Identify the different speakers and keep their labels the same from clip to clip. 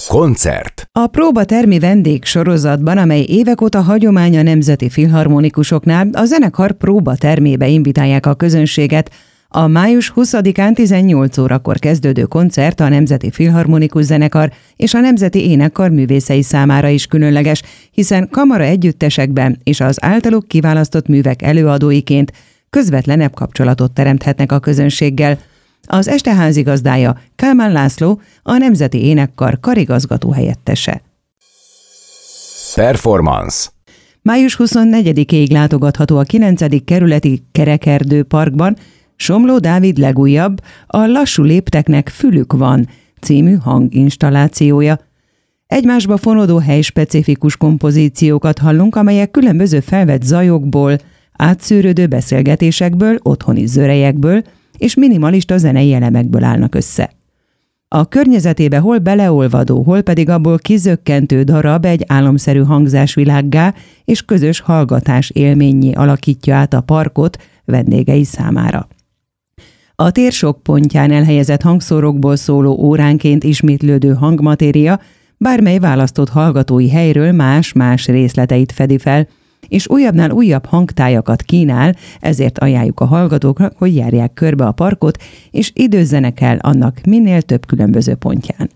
Speaker 1: Koncert.
Speaker 2: A próbatermi vendégsorozatban, amely évek óta hagyomány a Nemzeti Filharmonikusoknál, a zenekar próbatermébe invitálják a közönséget. A május 20-án 18 órakor kezdődő koncert a Nemzeti Filharmonikus Zenekar és a Nemzeti Énekkar művészei számára is különleges, hiszen kamara együttesekben és az általuk kiválasztott művek előadóiként közvetlenebb kapcsolatot teremthetnek a közönséggel. Az este házigazdája Kálmán László, a Nemzeti Énekkar karigazgató helyettese.
Speaker 1: Performance.
Speaker 2: Május 24-ig látogatható a 9. kerületi Kerekerdő Parkban Somló Dávid legújabb, a Lassú lépteknek fülük van című hanginstallációja. Egymásba fonódó helyspecifikus kompozíciókat hallunk, amelyek különböző felvett zajokból, átszűrődő beszélgetésekből, otthoni zörejekből és minimalista zenei elemekből állnak össze. A környezetébe hol beleolvadó, hol pedig abból kizökkentő darab egy álomszerű hangzásvilággá és közös hallgatás élménnyé alakítja át a parkot vendégei számára. A tér sok pontján elhelyezett hangszórokból szóló óránként ismétlődő hangmatéria bármely választott hallgatói helyről más-más részleteit fedi fel, és újabbnál újabb hangtájakat kínál, ezért ajánljuk a hallgatóknak, hogy járják körbe a parkot, és időzzenek el annak minél több különböző pontján.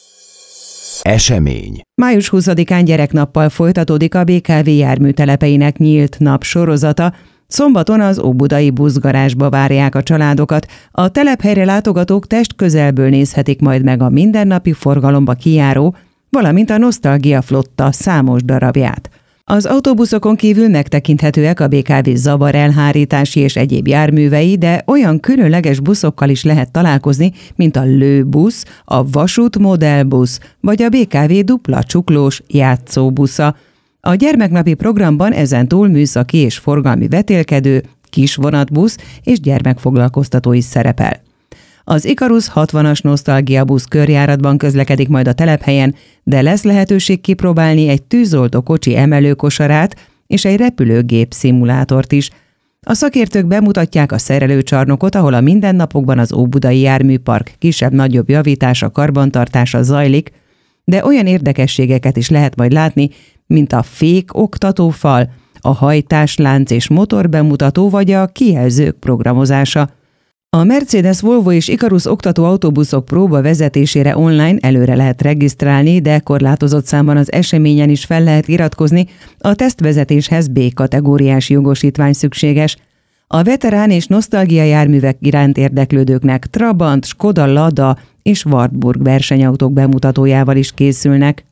Speaker 1: Esemény.
Speaker 2: Május 20-án gyereknappal folytatódik a BKV járműtelepeinek nyílt nap sorozata. Szombaton az óbudai buszgarázsba várják a családokat. A telephelyre látogatók testközelből nézhetik majd meg a mindennapi forgalomba kijáró, valamint a Nosztalgia Flotta számos darabját. Az autóbuszokon kívül megtekinthetőek a BKV zavarelhárítási és egyéb járművei, de olyan különleges buszokkal is lehet találkozni, mint a lőbusz, a vasút modellbusz vagy a BKV dupla csuklós játszóbusza. A gyermeknapi programban ezentúl műszaki és forgalmi vetélkedő, kisvonatbusz és gyermekfoglalkoztató is szerepel. Az Ikarus 60-as nosztalgiabusz körjáratban közlekedik majd a telephelyen, de lesz lehetőség kipróbálni egy tűzoltó kocsi emelőkosarát és egy repülőgép szimulátort is. A szakértők bemutatják a szerelőcsarnokot, ahol a mindennapokban az Óbudai Járműpark kisebb-nagyobb javítása, karbantartása zajlik, de olyan érdekességeket is lehet majd látni, mint a fék oktatófal, a hajtáslánc és motorbemutató vagy a kijelzők programozása. A Mercedes, Volvo és Ikarus oktató autóbuszok próba vezetésére online előre lehet regisztrálni, de korlátozott számban az eseményen is fel lehet iratkozni, a tesztvezetéshez B-kategóriás jogosítvány szükséges. A veterán és nosztalgia járművek iránt érdeklődőknek Trabant, Skoda, Lada és Wartburg versenyautók bemutatójával is készülnek.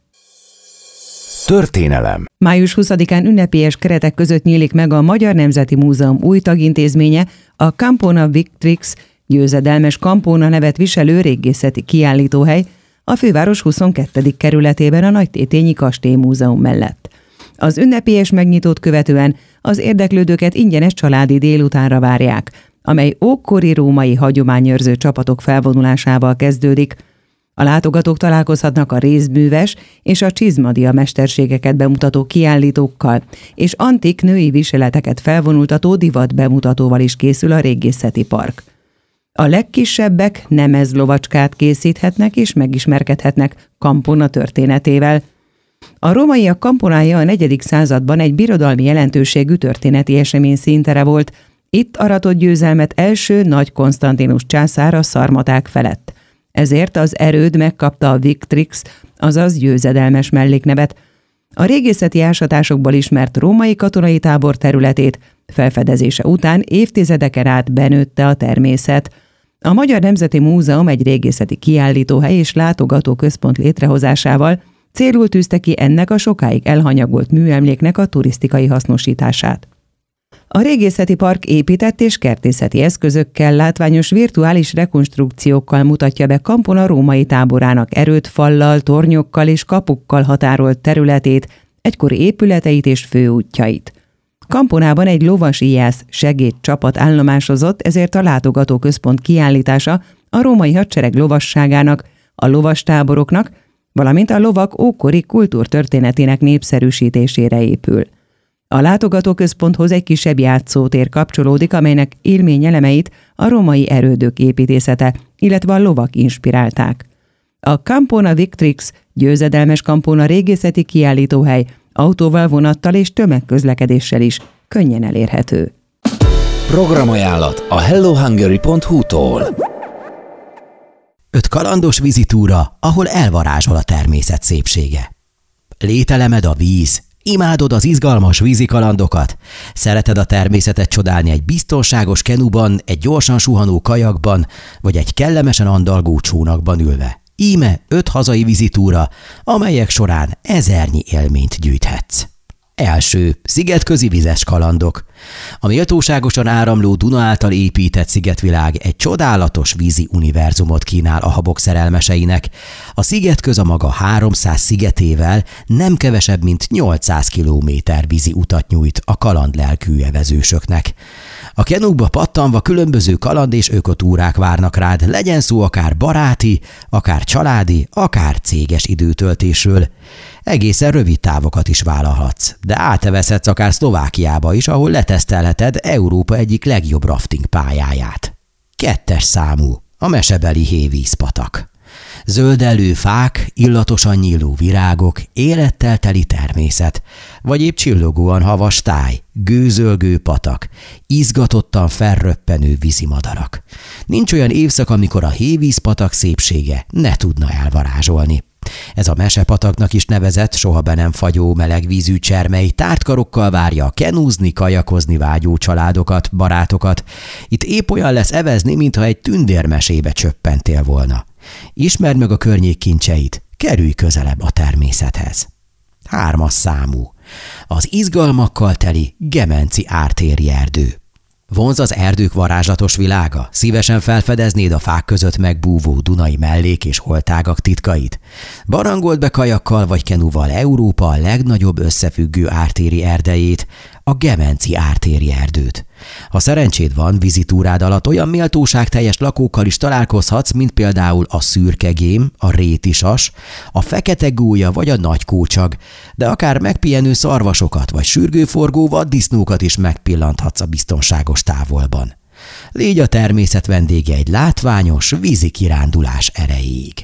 Speaker 1: Történelem.
Speaker 2: Május 20-án ünnepélyes keretek között nyílik meg a Magyar Nemzeti Múzeum új tagintézménye, a Campona Victrix győzedelmes Campona nevet viselő régészeti kiállítóhely a főváros 22. kerületében a Nagytétényi Kastélymúzeum mellett. Az ünnepélyes megnyitót követően az érdeklődőket ingyenes családi délutánra várják, amely ókori római hagyományőrző csapatok felvonulásával kezdődik. A látogatók találkozhatnak a rézműves és a csizmadia mesterségeket bemutató kiállítókkal, és antik női viseleteket felvonultató divat bemutatóval is készül a régészeti park. A legkisebbek nemezlovacskát készíthetnek és megismerkedhetnek Campona történetével. A rómaiak Camponája a 4. században egy birodalmi jelentőségű történeti esemény színtere volt. Itt aratott győzelmet első Nagy Konstantinus császár a szarmaták felett. Ezért az erőd megkapta a Victrix, azaz győzedelmes melléknevet. A régészeti ásatásokból ismert római katonai tábor területét felfedezése után évtizedeken át benőtte a természet. A Magyar Nemzeti Múzeum egy régészeti kiállítóhely és látogatóközpont létrehozásával célul tűzte ki ennek a sokáig elhanyagolt műemléknek a turisztikai hasznosítását. A régészeti park épített és kertészeti eszközökkel, látványos virtuális rekonstrukciókkal mutatja be Campona római táborának erődfallal, tornyokkal és kapukkal határolt területét, egykori épületeit és főútjait. Camponában egy lovas íjász segédcsapat állomásozott, ezért a látogatóközpont kiállítása a római hadsereg lovasságának, a lovastáboroknak, valamint a lovak ókori kultúrtörténetének népszerűsítésére épül. A látogatóközponthoz egy kisebb játszótér kapcsolódik, amelynek élményelemeit a római erődök építészete, illetve a lovak inspirálták. A Campona Victrix győzedelmes Campona régészeti kiállítóhely autóval, vonattal és tömegközlekedéssel is könnyen elérhető.
Speaker 1: Programajánlat a hellohungary.hu-tól.
Speaker 3: 5 kalandos vízitúra, ahol elvarázsol a természet szépsége. Lételemed a víz, imádod az izgalmas vízi kalandokat, szereted a természetet csodálni egy biztonságos kenuban, egy gyorsan suhanó kajakban, vagy egy kellemesen andalgó csónakban ülve. Íme 5 hazai vízitúra, amelyek során ezernyi élményt gyűjthetsz. Első, szigetközi vizes kalandok. A méltóságosan áramló Duna által épített szigetvilág egy csodálatos vízi univerzumot kínál a habok szerelmeseinek. A szigetköz a maga 300 szigetével nem kevesebb, mint 800 kilométer vízi utat nyújt a kalandlelkű evezősöknek. A kenukba pattanva különböző kaland és ökotúrák várnak rád, legyen szó akár baráti, akár családi, akár céges időtöltésről. Egészen rövid távokat is vállalhatsz, de átevezhetsz akár Szlovákiába is, ahol letesztelheted Európa egyik legjobb rafting pályáját. 2. számú, a mesebeli hévízpatak. Zöldellő fák, illatosan nyíló virágok, élettel teli természet, vagy épp csillogóan havas táj, gőzölgő patak, izgatottan felröppenő vízimadarak. Nincs olyan évszak, amikor a hévízpatak szépsége ne tudna elvarázsolni. Ez a mesepataknak is nevezett, soha be nem fagyó meleg vízű csermely tártkarokkal várja a kenúzni, kajakozni vágyó családokat, barátokat. Itt épp olyan lesz evezni, mintha egy tündérmesébe csöppentél volna. Ismerd meg a környék kincseit, kerülj közelebb a természethez. 3. számú. Az izgalmakkal teli Gemenci ártéri erdő. Vonz az erdők varázslatos világa? Szívesen felfedeznéd a fák között megbúvó dunai mellék és holtágak titkait? Barangold be kajakkal vagy kenuval Európa legnagyobb összefüggő ártéri erdejét, a Gemenci ártéri erdőt. Ha szerencséd van, vizitúrád alatt olyan méltóságteljes lakókkal is találkozhatsz, mint például a szürkegém, a rétisas, a fekete gólya vagy a nagy kócsag, de akár megpihenő szarvasokat vagy sürgőforgó vaddisznókat is megpillanthatsz a biztonságos távolban. Légy a természet vendége egy látványos vízi kirándulás erejéig.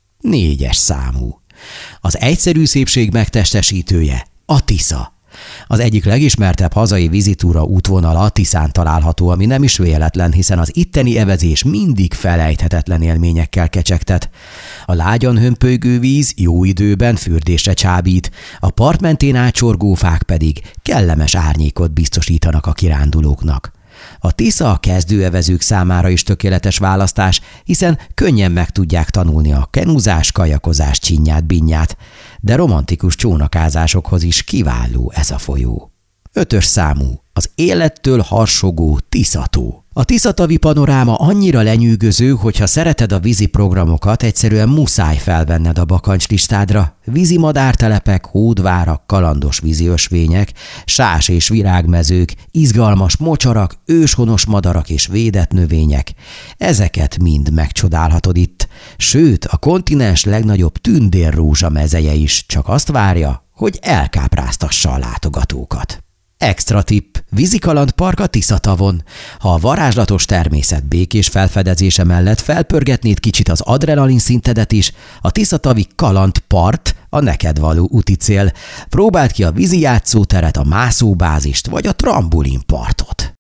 Speaker 3: 4. számú. Az egyszerű szépség megtestesítője, a Tisza. Az egyik legismertebb hazai vízitúra útvonala a Tiszán található, ami nem is véletlen, hiszen az itteni evezés mindig felejthetetlen élményekkel kecsegtet. A lágyan hömpölygő víz jó időben fürdésre csábít, a part mentén átcsorgó fák pedig kellemes árnyékot biztosítanak a kirándulóknak. A Tisza a kezdőevezők számára is tökéletes választás, hiszen könnyen meg tudják tanulni a kenuzás, kajakozás csinyát-binnyát, de romantikus csónakázásokhoz is kiváló ez a folyó. 5. számú, az élettől harsogó Tisza-tó. A tiszatavi panoráma annyira lenyűgöző, hogyha szereted a vízi programokat, egyszerűen muszáj felvenned a bakancs-listádra. Vízi madártelepek, hódvárak, kalandos víziösvények, sás- és virágmezők, izgalmas mocsarak, őshonos madarak és védett növények. Ezeket mind megcsodálhatod itt. Sőt, a kontinens legnagyobb tündérrózsa mezeje is csak azt várja, hogy elkápráztassa a látogatókat. Extra tipp, vízikalandpark a Tisza-tavon. Ha a varázslatos természet békés felfedezése mellett felpörgetnéd kicsit az adrenalin szintedet is, a Tisza-tavi kalandpart a neked való úti cél. Próbáld ki a vízi játszóteret, a mászóbázist vagy a trambulinpartot.